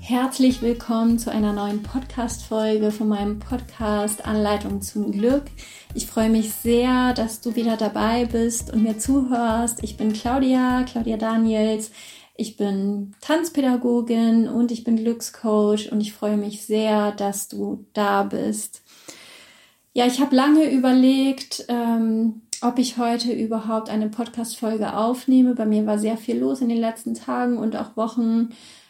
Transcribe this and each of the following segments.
Herzlich willkommen zu einer neuen Podcast-Folge von meinem Podcast Anleitung zum Glück. Ich freue mich sehr, dass du wieder dabei bist und mir zuhörst. Ich bin Claudia Daniels. Ich bin Tanzpädagogin und ich bin Glückscoach und ich freue mich sehr, dass du da bist. Ja, ich habe lange überlegt, ob ich heute überhaupt eine Podcast-Folge aufnehme. Bei mir war sehr viel los in den letzten Tagen und auch Wochen.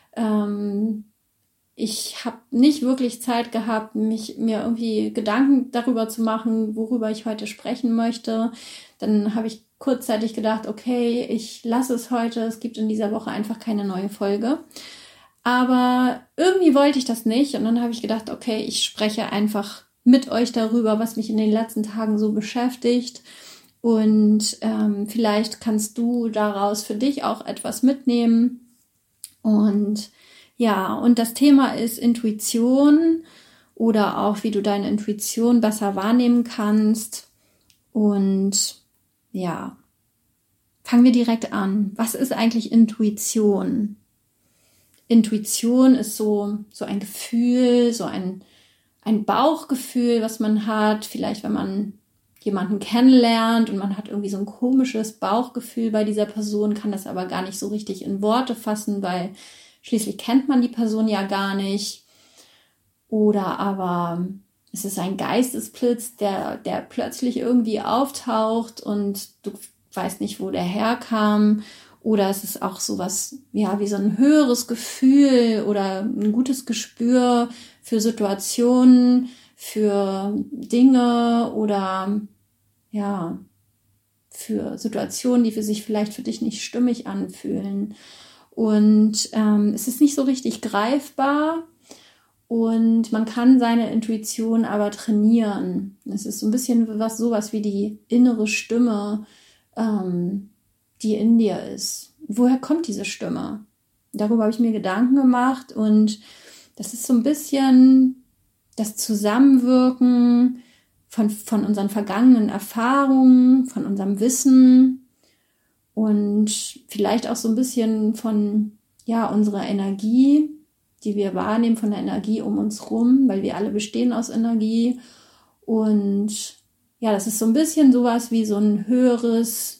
Ich habe nicht wirklich Zeit gehabt, mir irgendwie Gedanken darüber zu machen, worüber ich heute sprechen möchte. Dann habe ich kurzzeitig gedacht, okay, ich lasse es heute. Es gibt in dieser Woche einfach keine neue Folge. Aber irgendwie wollte ich das nicht. Und dann habe ich gedacht, okay, ich spreche einfach mit euch darüber, was mich in den letzten Tagen so beschäftigt. Und vielleicht kannst du daraus für dich auch etwas mitnehmen. Und ja, und das Thema ist Intuition oder auch, wie du deine Intuition besser wahrnehmen kannst. Und ja, fangen wir direkt an. Was ist eigentlich Intuition? Intuition ist so ein Gefühl, so ein Bauchgefühl, was man hat. Vielleicht, wenn man jemanden kennenlernt und man hat irgendwie so ein komisches Bauchgefühl bei dieser Person, kann das aber gar nicht so richtig in Worte fassen, weil schließlich kennt man die Person ja gar nicht. Oder aber es ist ein Geistesblitz, der plötzlich irgendwie auftaucht und du weißt nicht, wo der herkam. Oder es ist auch sowas, ja, wie so ein höheres Gefühl oder ein gutes Gespür für Situationen, für Dinge oder ja, für Situationen, die für sich vielleicht für dich nicht stimmig anfühlen. Und es ist nicht so richtig greifbar und man kann seine Intuition aber trainieren. Es ist so ein bisschen sowas wie die innere Stimme, die in dir ist. Woher kommt diese Stimme? Darüber habe ich mir Gedanken gemacht und das ist so ein bisschen das Zusammenwirken von unseren vergangenen Erfahrungen, von unserem Wissen und vielleicht auch so ein bisschen von unserer Energie, die wir wahrnehmen, von der Energie um uns rum, weil wir alle bestehen aus Energie. Und ja, das ist so ein bisschen sowas wie so ein höheres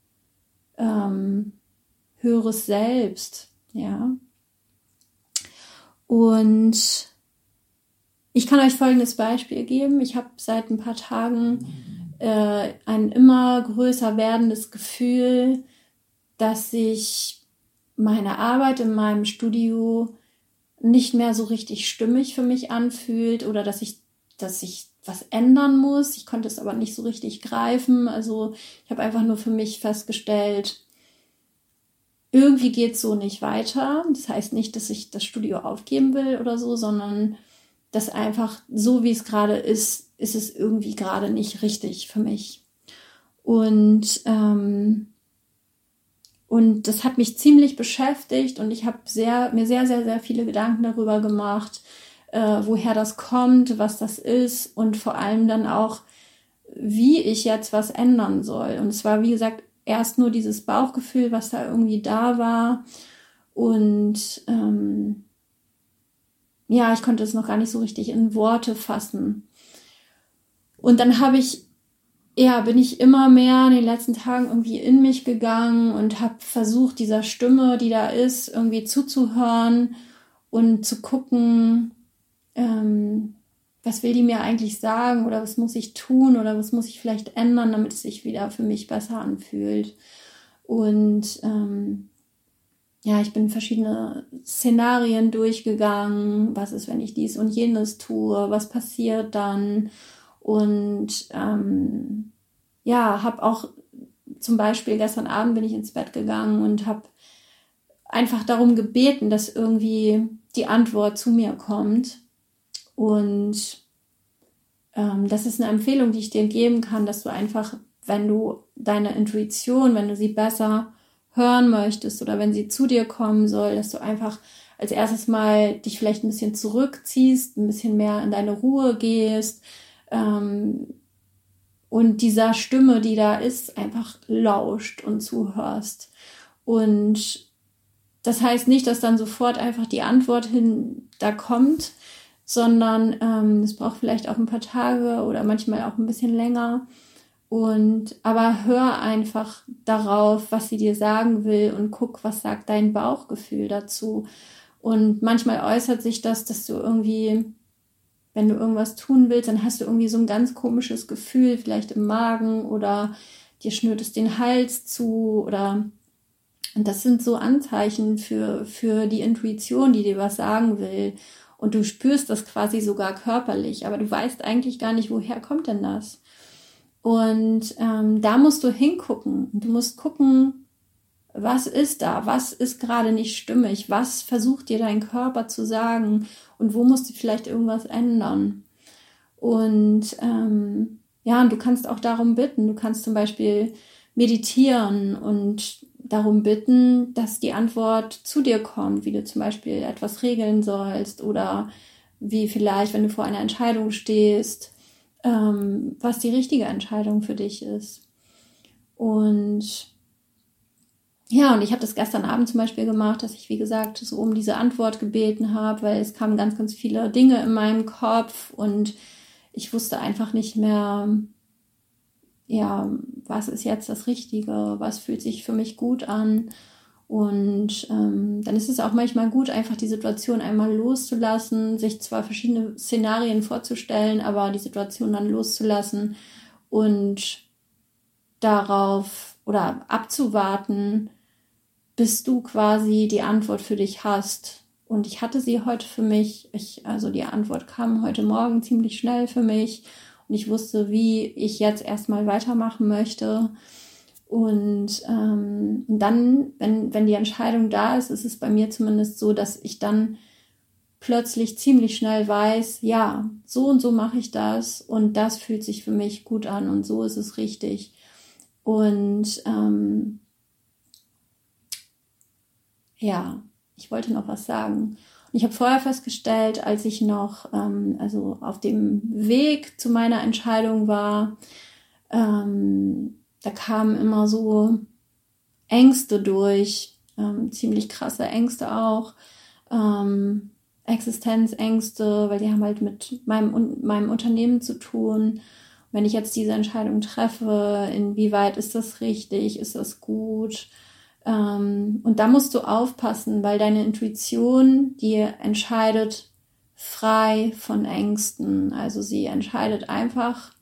Selbst, ja. Und ich kann euch folgendes Beispiel geben. Ich habe seit ein paar Tagen ein immer größer werdendes Gefühl, dass sich meine Arbeit in meinem Studio nicht mehr so richtig stimmig für mich anfühlt oder dass ich was ändern muss. Ich konnte es aber nicht so richtig greifen. Also ich habe einfach nur für mich festgestellt, irgendwie geht es so nicht weiter. Das heißt nicht, dass ich das Studio aufgeben will oder so, sondern dass einfach so, wie es gerade ist es irgendwie gerade nicht richtig für mich. Und das hat mich ziemlich beschäftigt und ich habe mir sehr, sehr, sehr viele Gedanken darüber gemacht, woher das kommt, was das ist und vor allem dann auch, wie ich jetzt was ändern soll. Und es war, wie gesagt, erst nur dieses Bauchgefühl, was da irgendwie da war. Und ich konnte es noch gar nicht so richtig in Worte fassen. Und dann bin ich immer mehr in den letzten Tagen irgendwie in mich gegangen und habe versucht, dieser Stimme, die da ist, irgendwie zuzuhören und zu gucken, was will die mir eigentlich sagen oder was muss ich tun oder was muss ich vielleicht ändern, damit es sich wieder für mich besser anfühlt. Und ich bin verschiedene Szenarien durchgegangen. Was ist, wenn ich dies und jenes tue? Was passiert dann? Und habe auch zum Beispiel gestern Abend bin ich ins Bett gegangen und habe einfach darum gebeten, dass irgendwie die Antwort zu mir kommt. Und das ist eine Empfehlung, die ich dir geben kann, dass du einfach, wenn du deine Intuition, wenn du sie besser hören möchtest oder wenn sie zu dir kommen soll, dass du einfach als erstes mal dich vielleicht ein bisschen zurückziehst, ein bisschen mehr in deine Ruhe gehst und dieser Stimme, die da ist, einfach lauscht und zuhörst. Und das heißt nicht, dass dann sofort einfach die Antwort da kommt, sondern es braucht vielleicht auch ein paar Tage oder manchmal auch ein bisschen länger. Aber hör einfach darauf, was sie dir sagen will und guck, was sagt dein Bauchgefühl dazu. Und manchmal äußert sich das, dass du irgendwie, wenn du irgendwas tun willst, dann hast du irgendwie so ein ganz komisches Gefühl, vielleicht im Magen oder dir schnürt es den Hals zu und das sind so Anzeichen für die Intuition, die dir was sagen will. Und du spürst das quasi sogar körperlich, aber du weißt eigentlich gar nicht, woher kommt denn das? Und da musst du hingucken. Du musst gucken, was ist da? Was ist gerade nicht stimmig? Was versucht dir dein Körper zu sagen? Und wo musst du vielleicht irgendwas ändern? Und und du kannst auch darum bitten. Du kannst zum Beispiel meditieren und darum bitten, dass die Antwort zu dir kommt, wie du zum Beispiel etwas regeln sollst oder wie vielleicht, wenn du vor einer Entscheidung stehst, was die richtige Entscheidung für dich ist. Und ich habe das gestern Abend zum Beispiel gemacht, dass ich, wie gesagt, so um diese Antwort gebeten habe, weil es kamen ganz, ganz viele Dinge in meinem Kopf und ich wusste einfach nicht mehr, was ist jetzt das Richtige, was fühlt sich für mich gut an. Und dann ist es auch manchmal gut, einfach die Situation einmal loszulassen, sich zwar verschiedene Szenarien vorzustellen, aber die Situation dann loszulassen und darauf oder abzuwarten, bis du quasi die Antwort für dich hast. Und ich hatte sie heute für mich. Also die Antwort kam heute Morgen ziemlich schnell für mich. Und ich wusste, wie ich jetzt erstmal weitermachen möchte. Und dann, wenn die Entscheidung da ist, ist es bei mir zumindest so, dass ich dann plötzlich ziemlich schnell weiß, ja, so und so mache ich das und das fühlt sich für mich gut an und so ist es richtig. Und ich wollte noch was sagen. Und ich habe vorher festgestellt, als ich noch auf dem Weg zu meiner Entscheidung war, da kamen immer so Ängste durch, ziemlich krasse Ängste auch, Existenzängste, weil die haben halt mit meinem Unternehmen zu tun. Wenn ich jetzt diese Entscheidung treffe, inwieweit ist das richtig, ist das gut? Und da musst du aufpassen, weil deine Intuition, die entscheidet frei von Ängsten. Also sie entscheidet einfach,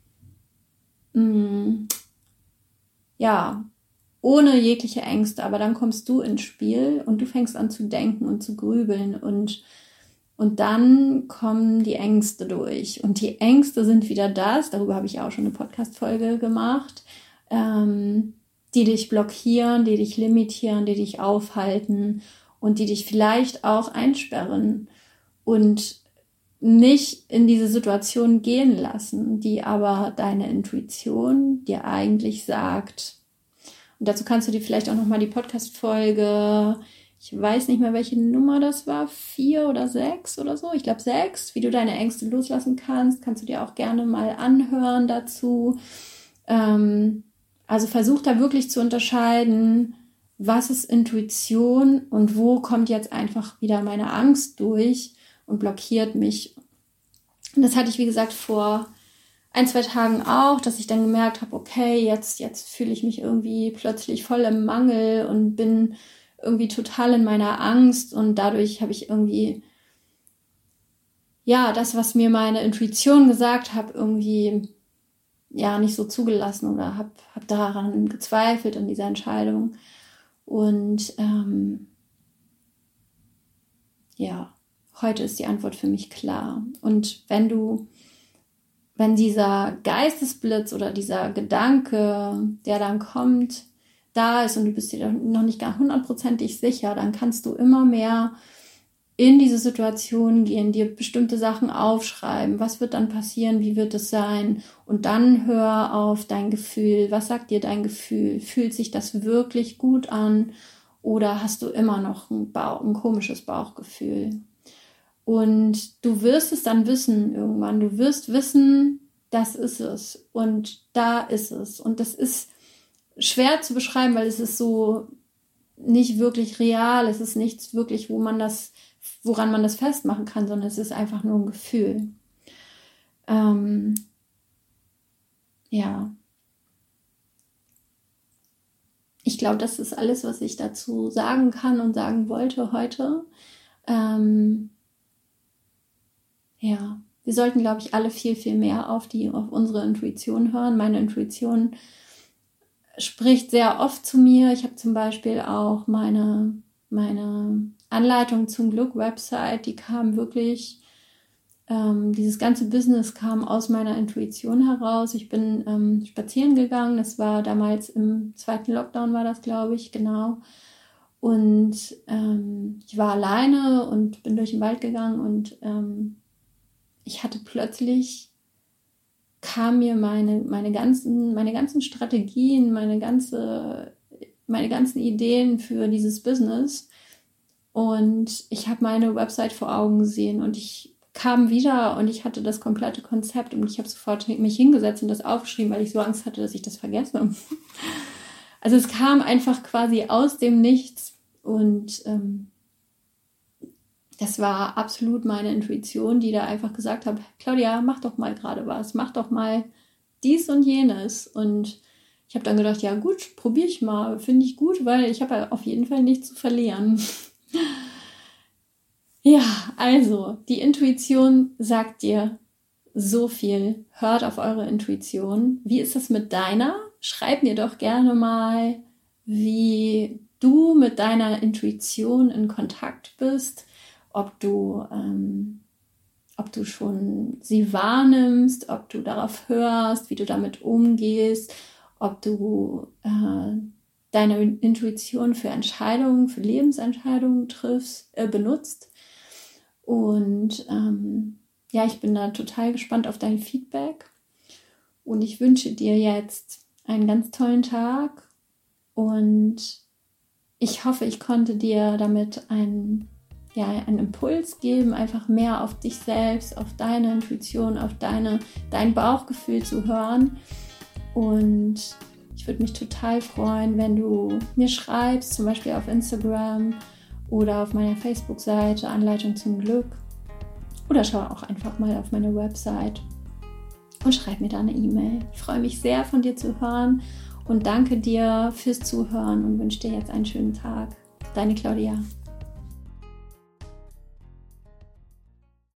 ohne jegliche Ängste. Aber dann kommst du ins Spiel und du fängst an zu denken und zu grübeln und dann kommen die Ängste durch. Und die Ängste sind wieder darüber habe ich auch schon eine Podcast-Folge gemacht, die dich blockieren, die dich limitieren, die dich aufhalten und die dich vielleicht auch einsperren und nicht in diese Situation gehen lassen, die aber deine Intuition dir eigentlich sagt. Und dazu kannst du dir vielleicht auch nochmal die Podcast-Folge, ich weiß nicht mehr, welche Nummer das war, 4 oder 6 oder so, ich glaube 6, wie du deine Ängste loslassen kannst du dir auch gerne mal anhören dazu. Also versuch da wirklich zu unterscheiden, was ist Intuition und wo kommt jetzt einfach wieder meine Angst durch und blockiert mich. Und das hatte ich, wie gesagt, vor 1-2 Tagen auch, dass ich dann gemerkt habe, okay, jetzt fühle ich mich irgendwie plötzlich voll im Mangel und bin irgendwie total in meiner Angst und dadurch habe ich irgendwie, das, was mir meine Intuition gesagt hat, irgendwie nicht so zugelassen oder hab daran gezweifelt an dieser Entscheidung. Und heute ist die Antwort für mich klar. Und wenn dieser Geistesblitz oder dieser Gedanke, der dann kommt, da ist und du bist dir noch nicht gar 100%ig sicher, dann kannst du immer mehr in diese Situation gehen, dir bestimmte Sachen aufschreiben. Was wird dann passieren? Wie wird es sein? Und dann hör auf dein Gefühl. Was sagt dir dein Gefühl? Fühlt sich das wirklich gut an? Oder hast du immer noch ein komisches Bauchgefühl? Und du wirst es dann wissen irgendwann. Du wirst wissen, das ist es. Und da ist es. Und das ist schwer zu beschreiben, weil es ist so nicht wirklich real, es ist nichts wirklich, woran man das festmachen kann, sondern es ist einfach nur ein Gefühl. Ja. Ich glaube, das ist alles, was ich dazu sagen kann und sagen wollte heute. Ja, wir sollten, glaube ich, alle viel, viel mehr auf unsere Intuition hören. Meine Intuition spricht sehr oft zu mir. Ich habe zum Beispiel auch meine Anleitung zum Glück-Website, die kam wirklich, dieses ganze Business kam aus meiner Intuition heraus. Ich bin spazieren gegangen, das war damals im 2. Lockdown, war das, glaube ich, genau. Und ich war alleine und bin durch den Wald gegangen und ich hatte plötzlich, kamen mir meine ganzen Strategien, meine ganzen Ideen für dieses Business, und ich habe meine Website vor Augen gesehen und ich kam wieder und ich hatte das komplette Konzept und ich habe sofort mich hingesetzt und das aufgeschrieben, weil ich so Angst hatte, dass ich das vergesse. Also es kam einfach quasi aus dem Nichts und das war absolut meine Intuition, die da einfach gesagt hat, Claudia, mach doch mal gerade was, mach doch mal dies und jenes. Und ich habe dann gedacht, ja gut, probiere ich mal, finde ich gut, weil ich habe ja auf jeden Fall nichts zu verlieren. Ja, also die Intuition sagt dir so viel. Hört auf eure Intuition. Wie ist das mit deiner? Schreib mir doch gerne mal, wie du mit deiner Intuition in Kontakt bist. Ob du schon sie wahrnimmst, ob du darauf hörst, wie du damit umgehst, ob du deine Intuition für Entscheidungen, für Lebensentscheidungen benutzt. Und ja, ich bin da total gespannt auf dein Feedback und ich wünsche dir jetzt einen ganz tollen Tag und ich hoffe, ich konnte dir damit einen Impuls geben, einfach mehr auf dich selbst, auf deine Intuition, auf dein Bauchgefühl zu hören. Und ich würde mich total freuen, wenn du mir schreibst, zum Beispiel auf Instagram oder auf meiner Facebook-Seite Anleitung zum Glück. Oder schau auch einfach mal auf meine Website und schreib mir da eine E-Mail. Ich freue mich sehr, von dir zu hören und danke dir fürs Zuhören und wünsche dir jetzt einen schönen Tag. Deine Claudia.